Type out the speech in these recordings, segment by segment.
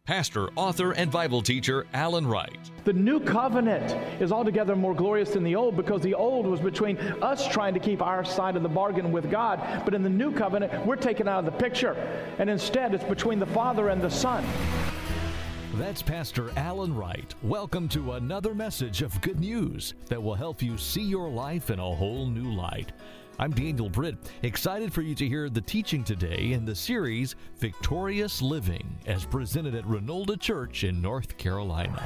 Pastor, author, and Bible teacher Alan Wright. The new covenant is altogether more glorious than the old, because the old was between us trying to keep our side of the bargain with God. But in the new covenant, we're taken out of the picture. And instead, it's between the Father and the Son. That's Pastor Alan Wright. Welcome to another message of good news that will help you see your life in a whole new light. I'm Daniel Britt, excited for you to hear the teaching today in the series Victorious Living, as presented at Renolda Church in North Carolina.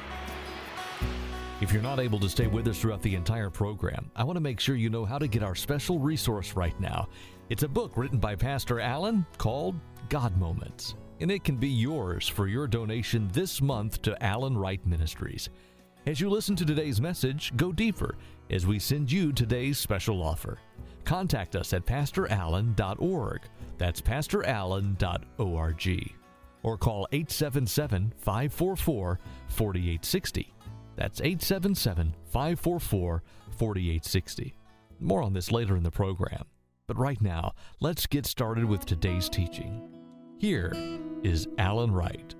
If you're not able to stay with us throughout the entire program, I want to make sure you know how to get our special resource right now. It's a book written by Pastor Alan called God Moments, and it can be yours for your donation this month to Alan Wright Ministries. As you listen to today's message, go deeper as we send you today's special offer. Contact us at pastorallen.org. That's pastorallen.org. Or call 877-544-4860. That's 877-544-4860. More on this later in the program. But right now, let's get started with today's teaching. Here is Alan Wright.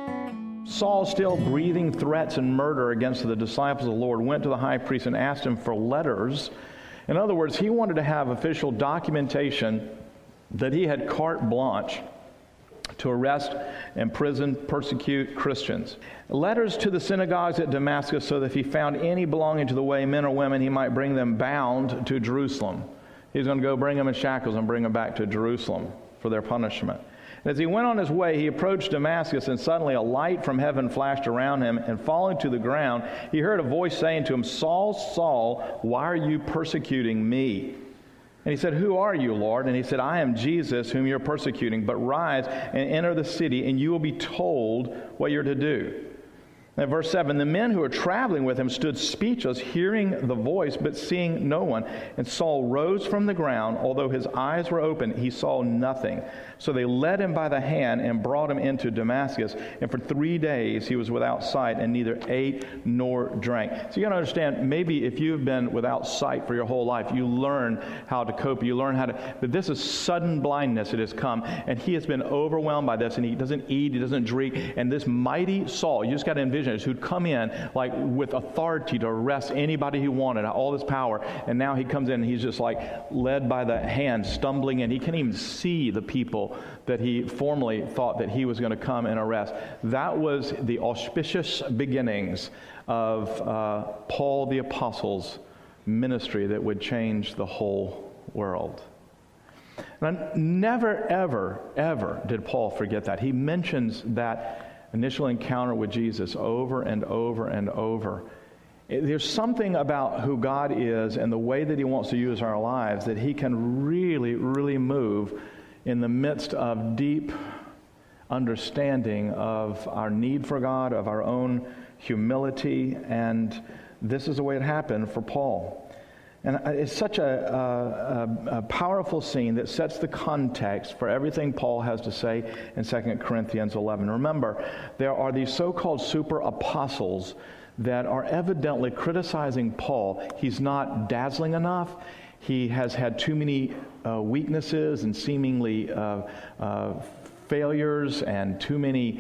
Saul, still breathing threats and murder against the disciples of the Lord, went to the high priest and asked him for letters. In other words, he wanted to have official documentation that he had carte blanche to arrest, imprison, persecute Christians. Letters to the synagogues at Damascus, so that if he found any belonging to the way, men or women, he might bring them bound to Jerusalem. He's going to go bring them in shackles and bring them back to Jerusalem for their punishment. As he went on his way, he approached Damascus, and suddenly a light from heaven flashed around him, and falling to the ground, he heard a voice saying to him, "Saul, Saul, why are you persecuting me?" And he said, "Who are you, Lord?" And he said, "I am Jesus, whom you're persecuting. But rise and enter the city, and you will be told what you're to do." And verse 7, the men who were traveling with him stood speechless, hearing the voice, but seeing no one. And Saul rose from the ground. Although his eyes were open, he saw nothing. So they led him by the hand and brought him into Damascus. And for 3 days he was without sight and neither ate nor drank. So you got to understand, maybe if you've been without sight for your whole life, you learn how to cope. You learn how to, but this is sudden blindness that has come. And he has been overwhelmed by this, and he doesn't eat, he doesn't drink. And this mighty Saul, you just got to envision, who'd come in like with authority to arrest anybody he wanted, all this power, and now he comes in and he's just like led by the hand, stumbling in. He can't even see the people that he formerly thought that he was going to come and arrest. That was the auspicious beginnings of Paul the Apostle's ministry that would change the whole world. And never, ever, ever did Paul forget that. He mentions that initial encounter with Jesus over and over and over. There's something about who God is and the way that he wants to use our lives that he can really, really move in the midst of deep understanding of our need for God, of our own humility, and this is the way it happened for Paul. And it's such a powerful scene that sets the context for everything Paul has to say in 2 Corinthians 11. Remember, there are these so-called super apostles that are evidently criticizing Paul. He's not dazzling enough. He has had too many weaknesses and seemingly failures, and too many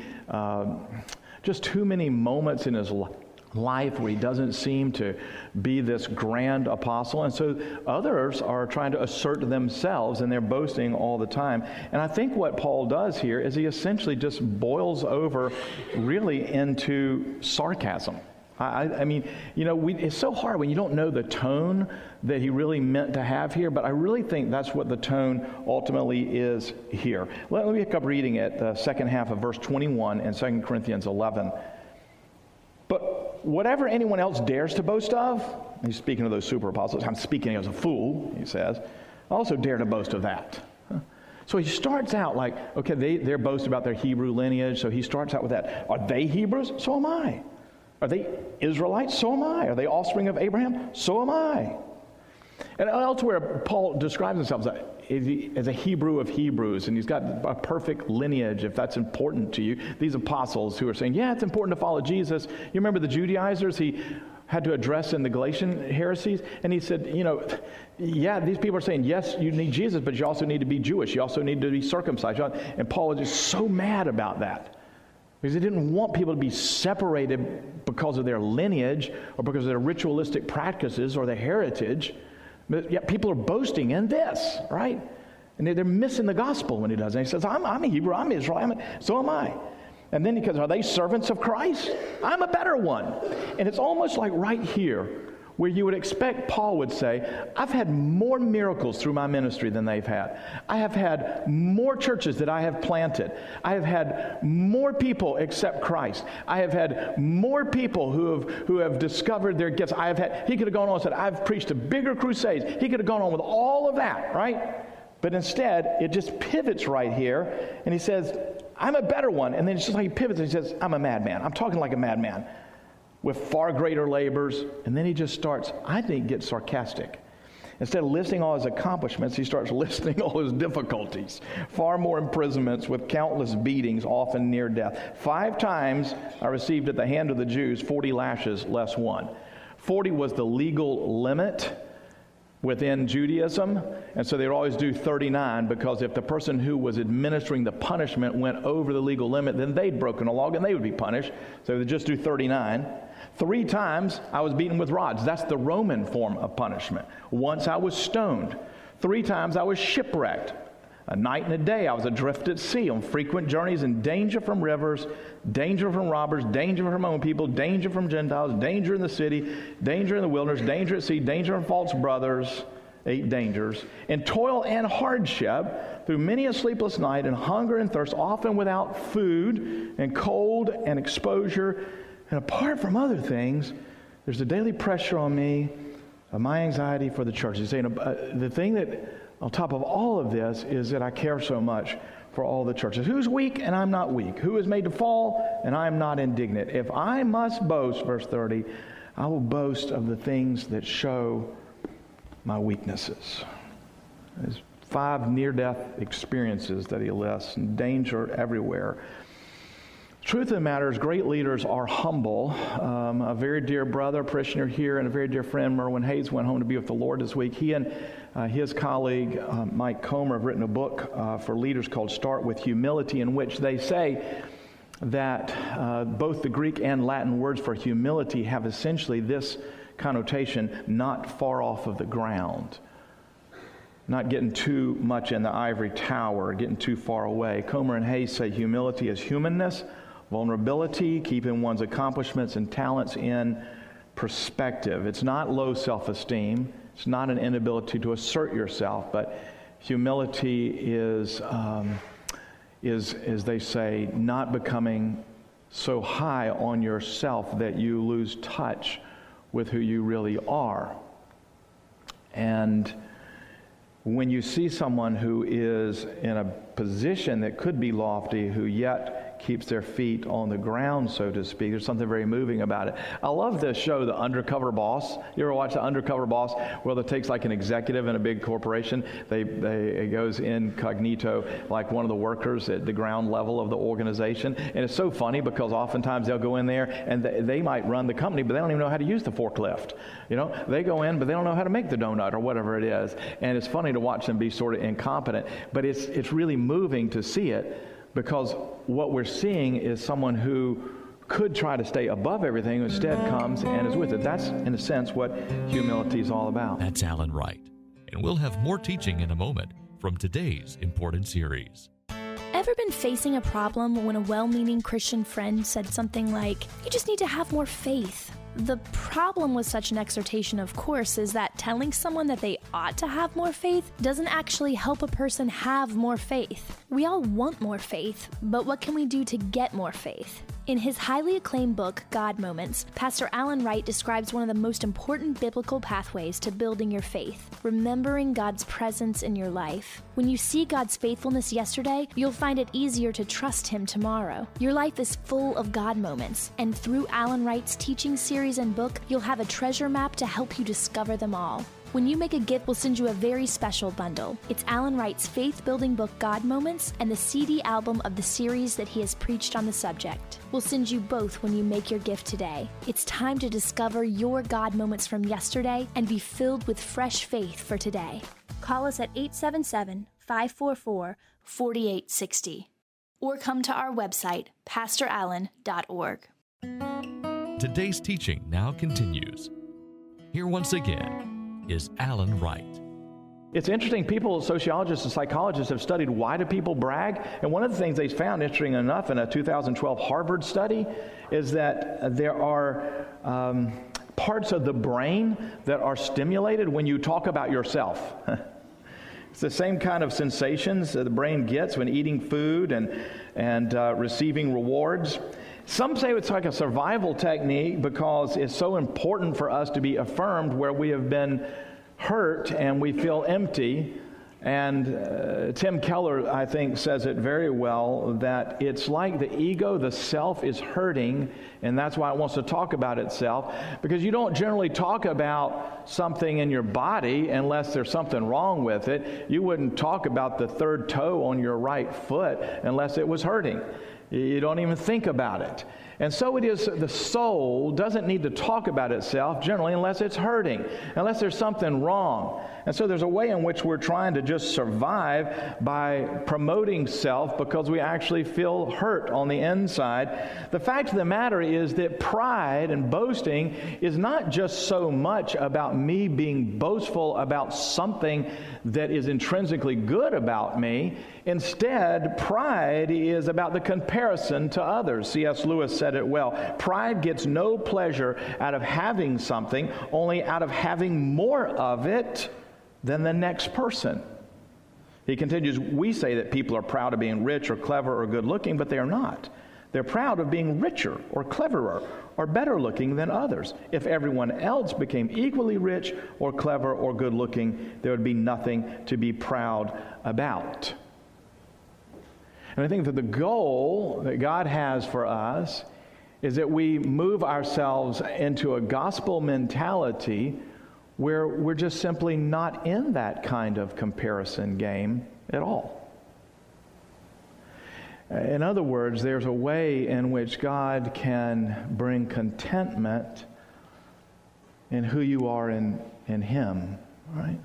moments in his life where he doesn't seem to be this grand apostle. And so others are trying to assert themselves, and they're boasting all the time. And I think what Paul does here is he essentially just boils over really into sarcasm. I mean, you know, it's so hard when you don't know the tone that he really meant to have here, but I really think that's what the tone ultimately is here. Let me pick up reading at the second half of verse 21 in 2 Corinthians 11. But whatever anyone else dares to boast of, he's speaking of those super apostles, I'm speaking as a fool, he says, I also dare to boast of that. So he starts out like, okay, they're boasting about their Hebrew lineage, so he starts out with that. Are they Hebrews? So am I. Are they Israelites? So am I. Are they offspring of Abraham? So am I. And elsewhere, Paul describes himself as a Hebrew of Hebrews, and he's got a perfect lineage, if that's important to you. These apostles who are saying, yeah, it's important to follow Jesus. You remember the Judaizers he had to address in the Galatian heresies? And he said, you know, yeah, these people are saying, yes, you need Jesus, but you also need to be Jewish. You also need to be circumcised. And Paul is just so mad about that. because he didn't want people to be separated because of their lineage or because of their ritualistic practices or their heritage. But yet people are boasting in this, right? And they're missing the gospel when he does it. And he says, I'm a Hebrew, I'm Israel, so am I. And then he goes, are they servants of Christ? I'm a better one. And it's almost like right here where you would expect Paul would say, I've had more miracles through my ministry than they've had. I have had more churches that I have planted. I have had more people accept Christ. I have had more people who have discovered their gifts. He could have gone on and said, I've preached a bigger crusades. He could have gone on with all of that, right? But instead, it just pivots right here, and he says, I'm a better one. And then it's just like he pivots and he says, I'm a madman. I'm talking like a madman with far greater labors. And then he just starts, I think, gets sarcastic. Instead of listing all his accomplishments, he starts listing all his difficulties. Far more imprisonments with countless beatings, often near death. 5 times I received at the hand of the Jews 40 lashes less 1. 40 was the legal limit within Judaism, and so they would always do 39, because if the person who was administering the punishment went over the legal limit, then they'd broken a law and they would be punished. So they'd just do 39. 3 times I was beaten with rods. That's the Roman form of punishment. Once I was stoned. 3 times I was shipwrecked. A night and a day I was adrift at sea on frequent journeys, in danger from rivers, danger from robbers, danger from my own people, danger from Gentiles, danger in the city, danger in the wilderness, danger at sea, danger from false brothers, 8 dangers, in toil and hardship, through many a sleepless night, and hunger and thirst, often without food, and cold and exposure. And apart from other things, there's a daily pressure on me of my anxiety for the church. He's saying the thing that, on top of all of this, is that I care so much for all the churches. Who's weak and I'm not weak? Who is made to fall and I'm not indignant? If I must boast, verse 30, I will boast of the things that show my weaknesses. There's 5 near-death experiences that he lists, and danger everywhere. Truth of the matter is, great leaders are humble. A very dear brother, parishioner here, and a very dear friend, Merwin Hayes, went home to be with the Lord this week. He and his colleague, Mike Comer, have written a book for leaders called Start with Humility, in which they say that both the Greek and Latin words for humility have essentially this connotation: not far off of the ground. Not getting too much in the ivory tower, getting too far away. Comer and Hayes say humility is humanness, vulnerability, keeping one's accomplishments and talents in perspective. It's not low self-esteem. It's not an inability to assert yourself, but humility is, as they say, not becoming so high on yourself that you lose touch with who you really are. And when you see someone who is in a position that could be lofty, who yet keeps their feet on the ground, so to speak, there's something very moving about it. I love this show, The Undercover Boss. You ever watch The Undercover Boss? Well, it takes like an executive in a big corporation. It goes incognito, like one of the workers at the ground level of the organization. And it's so funny because oftentimes they'll go in there and they might run the company, but they don't even know how to use the forklift. You know, they go in, but they don't know how to make the donut or whatever it is. And it's funny to watch them be sort of incompetent, but it's really moving to see it, because what we're seeing is someone who could try to stay above everything, instead comes and is with it. That's, in a sense, what humility is all about. That's Alan Wright. And we'll have more teaching in a moment from today's important series. Ever been facing a problem when a well-meaning Christian friend said something like, "You just need to have more faith"? The problem with such an exhortation, of course, is that telling someone that they ought to have more faith doesn't actually help a person have more faith. We all want more faith, but what can we do to get more faith? In his highly acclaimed book, God Moments, Pastor Alan Wright describes one of the most important biblical pathways to building your faith: remembering God's presence in your life. When you see God's faithfulness yesterday, you'll find it easier to trust Him tomorrow. Your life is full of God moments, and through Alan Wright's teaching series and book, you'll have a treasure map to help you discover them all. When you make a gift, we'll send you a very special bundle. It's Alan Wright's faith-building book, God Moments, and the CD album of the series that he has preached on the subject. We'll send you both when you make your gift today. It's time to discover your God moments from yesterday and be filled with fresh faith for today. Call us at 877-544-4860. or come to our website, pastorallen.org. Today's teaching now continues. Here once again is Alan Wright. It's interesting, people, sociologists and psychologists have studied why do people brag, and one of the things they found, interesting enough, in a 2012 Harvard study, is that there are parts of the brain that are stimulated when you talk about yourself. It's the same kind of sensations that the brain gets when eating food and receiving rewards. Some say it's like a survival technique because it's so important for us to be affirmed where we have been hurt and we feel empty. And Tim Keller, I think, says it very well, that it's like the ego, the self, is hurting, and that's why it wants to talk about itself, because you don't generally talk about something in your body unless there's something wrong with it. You wouldn't talk about the third toe on your right foot unless it was hurting. You don't even think about it. And so it is, the soul doesn't need to talk about itself generally unless it's hurting, unless there's something wrong. And so there's a way in which we're trying to just survive by promoting self because we actually feel hurt on the inside. The fact of the matter is that pride and boasting is not just so much about me being boastful about something that is intrinsically good about me. Instead, pride is about the comparison to others. C.S. Lewis said it well. Pride gets no pleasure out of having something, only out of having more of it than the next person. He continues, we say that people are proud of being rich or clever or good looking, but they are not. They're proud of being richer or cleverer or better looking than others. If everyone else became equally rich or clever or good looking, there would be nothing to be proud about. And I think that the goal that God has for us is that we move ourselves into a gospel mentality where we're just simply not in that kind of comparison game at all. In other words, there's a way in which God can bring contentment in who you are in Him, right?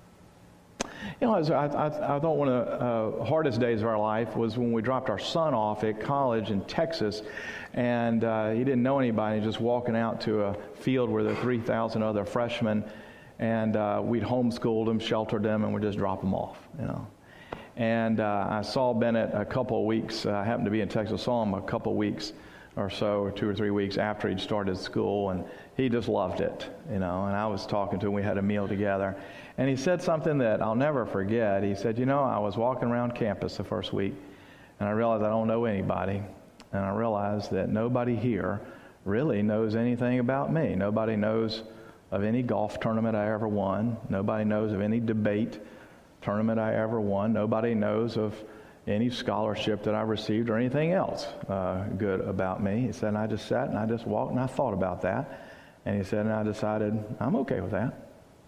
You know, I thought one of the hardest days of our life was when we dropped our son off at college in Texas, and he didn't know anybody, just walking out to a field where there were 3,000 other freshmen, and we'd homeschooled them, sheltered them, and we'd just drop them off, you know. And I saw Bennett a couple of weeks, I happened to be in Texas, saw him a couple of weeks or so, or 2 or 3 weeks after he'd started school, and he just loved it, you know, and I was talking to him, we had a meal together, and he said something that I'll never forget. He said, you know, I was walking around campus the first week, and I realized I don't know anybody, and I realized that nobody here really knows anything about me. Nobody knows of any golf tournament I ever won. Nobody knows of any debate tournament I ever won. Nobody knows of any scholarship that I received or anything else good about me. He said, and I just sat and I just walked and I thought about that. And he said, and I decided, I'm okay with that.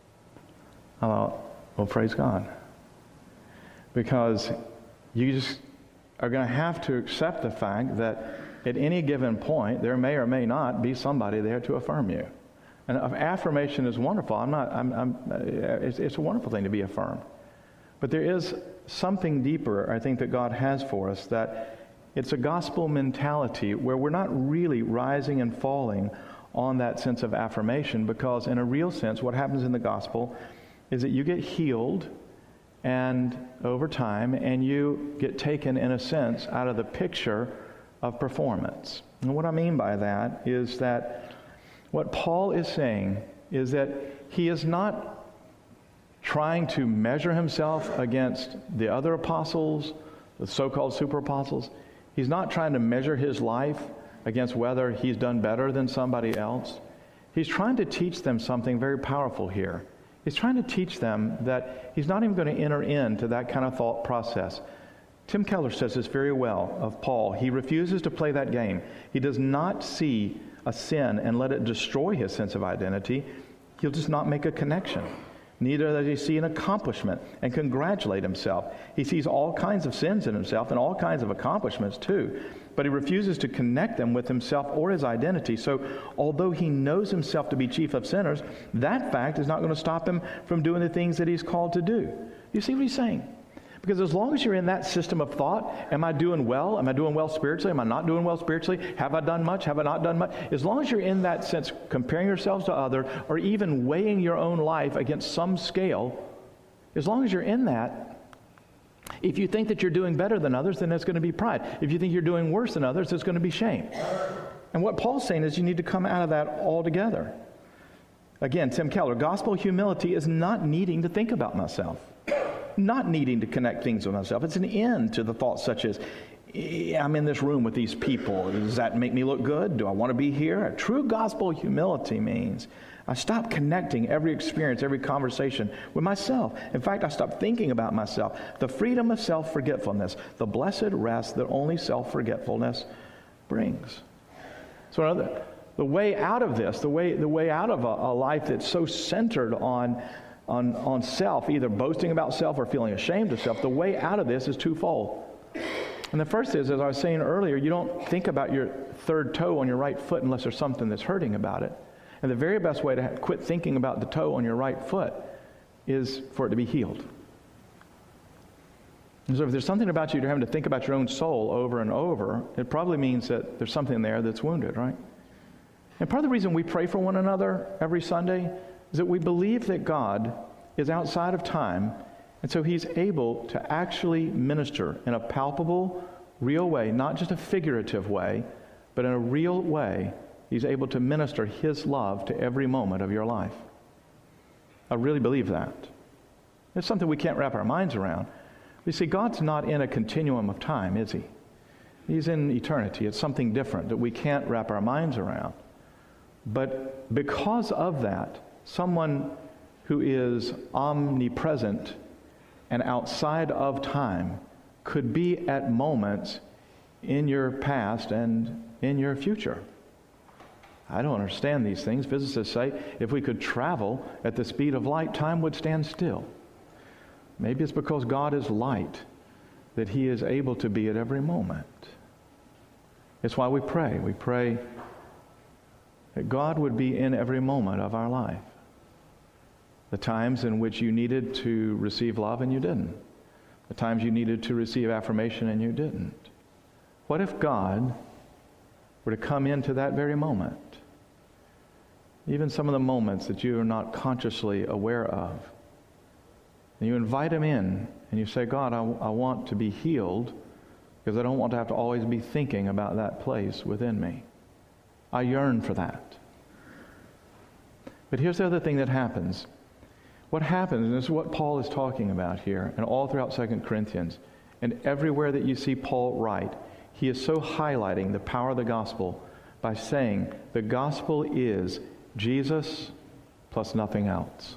I thought, well, praise God. Because you just are going to have to accept the fact that at any given point, there may or may not be somebody there to affirm you. And affirmation is wonderful. It's a wonderful thing to be affirmed. But there is something deeper, I think, that God has for us, that it's a gospel mentality where we're not really rising and falling on that sense of affirmation, because in a real sense, what happens in the gospel is that you get healed and over time, and you get taken, in a sense, out of the picture of performance. And what I mean by that is that what Paul is saying is that he is not trying to measure himself against the other apostles, the so-called super apostles. He's not trying to measure his life against whether he's done better than somebody else. He's trying to teach them something very powerful here. He's trying to teach them that he's not even going to enter into that kind of thought process. Tim Keller says this very well of Paul. He refuses to play that game. He does not see a sin and let it destroy his sense of identity. He'll just not make a connection. Neither does he see an accomplishment and congratulate himself. He sees all kinds of sins in himself and all kinds of accomplishments too, but he refuses to connect them with himself or his identity. So although he knows himself to be chief of sinners, that fact is not going to stop him from doing the things that he's called to do. You see what he's saying? Because as long as you're in that system of thought, am I doing well? Am I doing well spiritually? Am I not doing well spiritually? Have I done much? Have I not done much? As long as you're in that sense, comparing yourselves to others, or even weighing your own life against some scale, as long as you're in that, if you think that you're doing better than others, then it's going to be pride. If you think you're doing worse than others, it's going to be shame. And what Paul's saying is you need to come out of that altogether. Again, Tim Keller, gospel humility is not needing to think about myself, not needing to connect things with myself. It's an end to the thoughts such as, I'm in this room with these people. Does that make me look good? Do I want to be here? A true gospel humility means I stop connecting every experience, every conversation with myself. In fact, I stop thinking about myself. The freedom of self-forgetfulness, the blessed rest that only self-forgetfulness brings. So the way out of this, the way out of a life that's so centered on self, either boasting about self or feeling ashamed of self, the way out of this is twofold. And the first is, as I was saying earlier, you don't think about your third toe on your right foot unless there's something that's hurting about it. And the very best way to quit thinking about the toe on your right foot is for it to be healed. And so if there's something about you're having to think about your own soul over and over, it probably means that there's something there that's wounded, right? And part of the reason we pray for one another every Sunday is that we believe that God is outside of time, and so He's able to actually minister in a palpable, real way, not just a figurative way, but in a real way. He's able to minister His love to every moment of your life. I really believe that. It's something we can't wrap our minds around. You see, God's not in a continuum of time, is He? He's in eternity. It's something different that we can't wrap our minds around. But because of that, someone who is omnipresent and outside of time could be at moments in your past and in your future. I don't understand these things. Physicists say if we could travel at the speed of light, time would stand still. Maybe it's because God is light that He is able to be at every moment. It's why we pray. We pray that God would be in every moment of our life. The times in which you needed to receive love and you didn't. The times you needed to receive affirmation and you didn't. What if God were to come into that very moment? Even some of the moments that you are not consciously aware of. And you invite Him in and you say, God, I want to be healed because I don't want to have to always be thinking about that place within me. I yearn for that. But here's the other thing that happens. What happens, and this is what Paul is talking about here, and all throughout 2 Corinthians, and everywhere that you see Paul write, he is so highlighting the power of the gospel by saying the gospel is Jesus plus nothing else.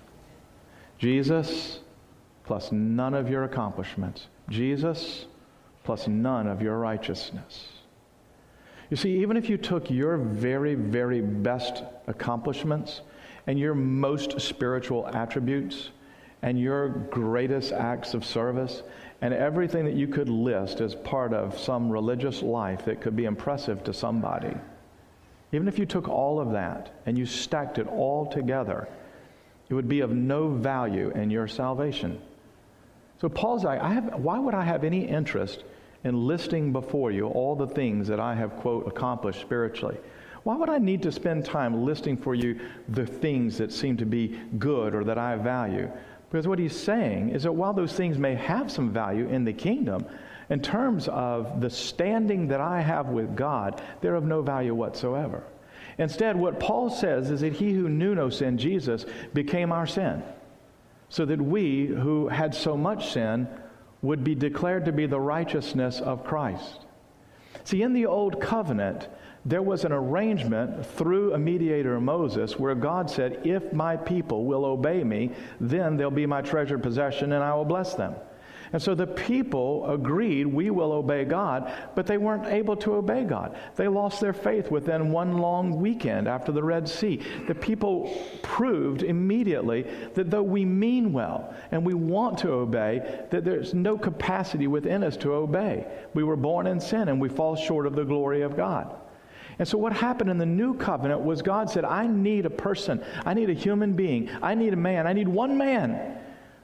Jesus plus none of your accomplishments. Jesus plus none of your righteousness. You see, even if you took your very, very best accomplishments and your most spiritual attributes and your greatest acts of service and everything that you could list as part of some religious life that could be impressive to somebody, even if you took all of that and you stacked it all together, it would be of no value in your salvation. So Paul's like, why would I have any interest in listing before you all the things that I have, quote, accomplished spiritually? Why would I need to spend time listing for you the things that seem to be good or that I value? Because what he's saying is that while those things may have some value in the kingdom, in terms of the standing that I have with God, they're of no value whatsoever. Instead, what Paul says is that He who knew no sin, Jesus, became our sin, so that we who had so much sin would be declared to be the righteousness of Christ. See, in the Old Covenant, there was an arrangement through a mediator, Moses, where God said, if my people will obey me, then they'll be my treasured possession and I will bless them. And so the people agreed, we will obey God, but they weren't able to obey God. They lost their faith within one long weekend after the Red Sea. The people proved immediately that though we mean well and we want to obey, that there's no capacity within us to obey. We were born in sin and we fall short of the glory of God. And so what happened in the new covenant was God said, I need a person. I need a human being. I need a man. I need one man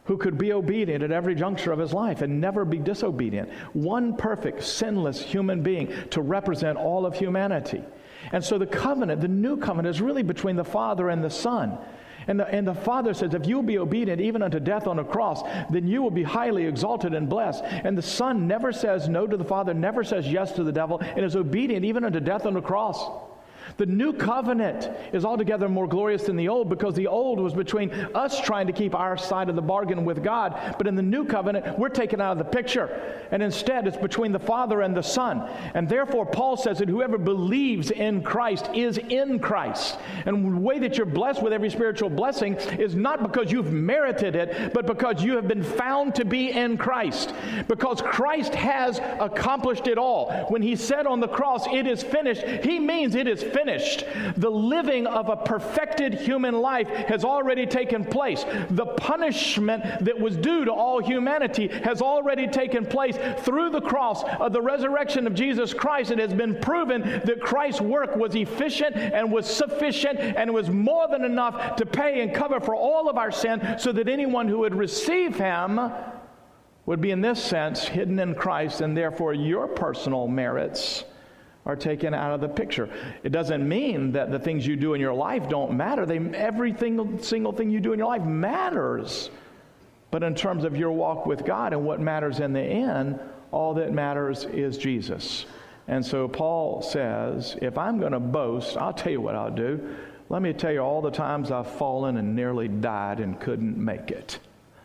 who could be obedient at every juncture of his life and never be disobedient. One perfect, sinless human being to represent all of humanity. And so the covenant, the new covenant, is really between the Father and the Son. And the Father says, if you will be obedient even unto death on a cross, then you will be highly exalted and blessed. And the Son never says no to the Father, never says yes to the devil, and is obedient even unto death on the cross. The new covenant is altogether more glorious than the old, because the old was between us trying to keep our side of the bargain with God. But in the new covenant, we're taken out of the picture. And instead, it's between the Father and the Son. And therefore, Paul says that whoever believes in Christ is in Christ. And the way that you're blessed with every spiritual blessing is not because you've merited it, but because you have been found to be in Christ. Because Christ has accomplished it all. When he said on the cross, "It is finished," he means it is finished. The living of a perfected human life has already taken place. The punishment that was due to all humanity has already taken place through the cross of the resurrection of Jesus Christ. It has been proven that Christ's work was efficient and was sufficient and was more than enough to pay and cover for all of our sin, so that anyone who would receive him would be, in this sense, hidden in Christ, and therefore your personal merits are taken out of the picture. It doesn't mean that the things you do in your life don't matter. Every single thing you do in your life matters. But in terms of your walk with God and what matters in the end, all that matters is Jesus. And so Paul says, if I'm going to boast, I'll tell you what I'll do. Let me tell you all the times I've fallen and nearly died and couldn't make it.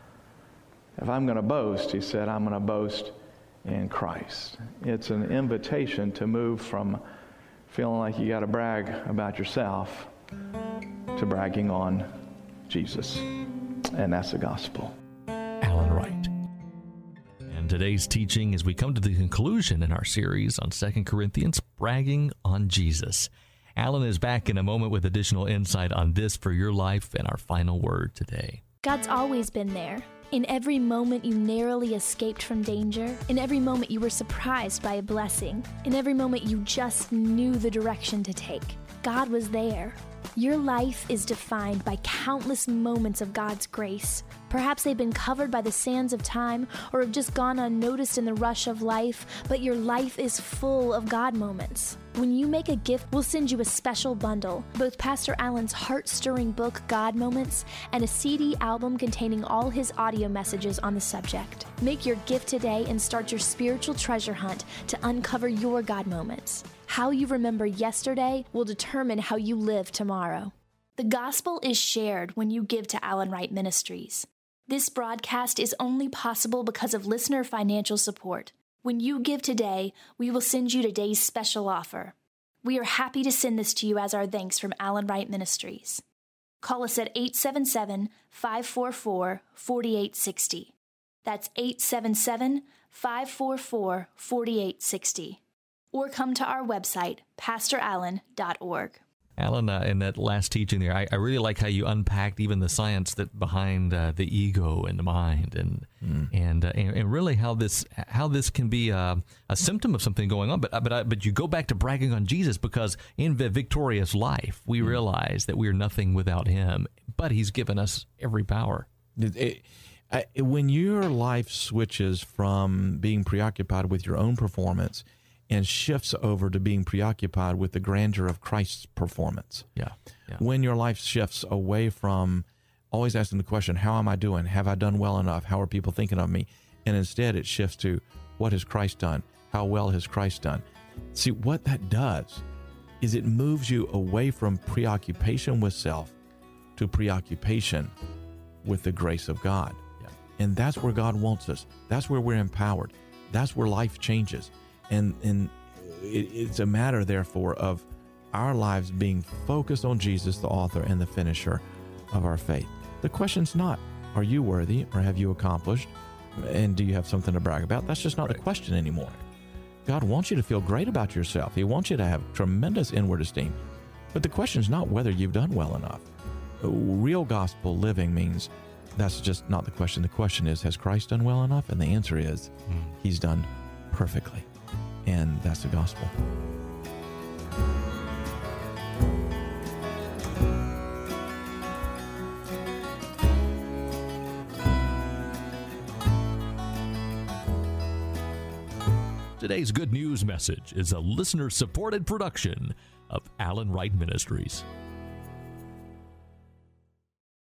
If I'm going to boast, he said, I'm going to boast in Christ. It's an invitation to move from feeling like you got to brag about yourself to bragging on Jesus. And that's the gospel. Alan Wright. And today's teaching, as we come to the conclusion in our series on 2 Corinthians, bragging on Jesus. Alan is back in a moment with additional insight on this for your life and our final word today. God's always been there. In every moment you narrowly escaped from danger, in every moment you were surprised by a blessing, in every moment you just knew the direction to take, God was there. Your life is defined by countless moments of God's grace. Perhaps they've been covered by the sands of time or have just gone unnoticed in the rush of life, but your life is full of God moments. When you make a gift, we'll send you a special bundle, both Pastor Alan's heart-stirring book, God Moments, and a CD album containing all his audio messages on the subject. Make your gift today and start your spiritual treasure hunt to uncover your God moments. How you remember yesterday will determine how you live tomorrow. The gospel is shared when you give to Alan Wright Ministries. This broadcast is only possible because of listener financial support. When you give today, we will send you today's special offer. We are happy to send this to you as our thanks from Alan Wright Ministries. Call us at 877-544-4860. That's 877-544-4860. Or come to our website, pastorallen.org. Alan, in that last teaching there, I really like how you unpacked even the science that behind the ego and the mind, and really how this can be a symptom of something going on. But you go back to bragging on Jesus, because in the victorious life we realize that we are nothing without Him, but He's given us every power. When your life switches from being preoccupied with your own performance and shifts over to being preoccupied with the grandeur of Christ's performance. Yeah. When your life shifts away from always asking the question, how am I doing? Have I done well enough? How are people thinking of me? And instead it shifts to, what has Christ done? How well has Christ done? See, what that does is it moves you away from preoccupation with self to preoccupation with the grace of God. Yeah. And that's where God wants us. That's where we're empowered. That's where life changes. And it's a matter, therefore, of our lives being focused on Jesus, the author and the finisher of our faith. The question's not, are you worthy, or have you accomplished, and do you have something to brag about? That's just not the question anymore. God wants you to feel great about yourself. He wants you to have tremendous inward esteem. But the question's not whether you've done well enough. Real gospel living means that's just not the question. The question is, has Christ done well enough? And the answer is, He's done perfectly. And that's the gospel. Today's good news message is a listener-supported production of Alan Wright Ministries.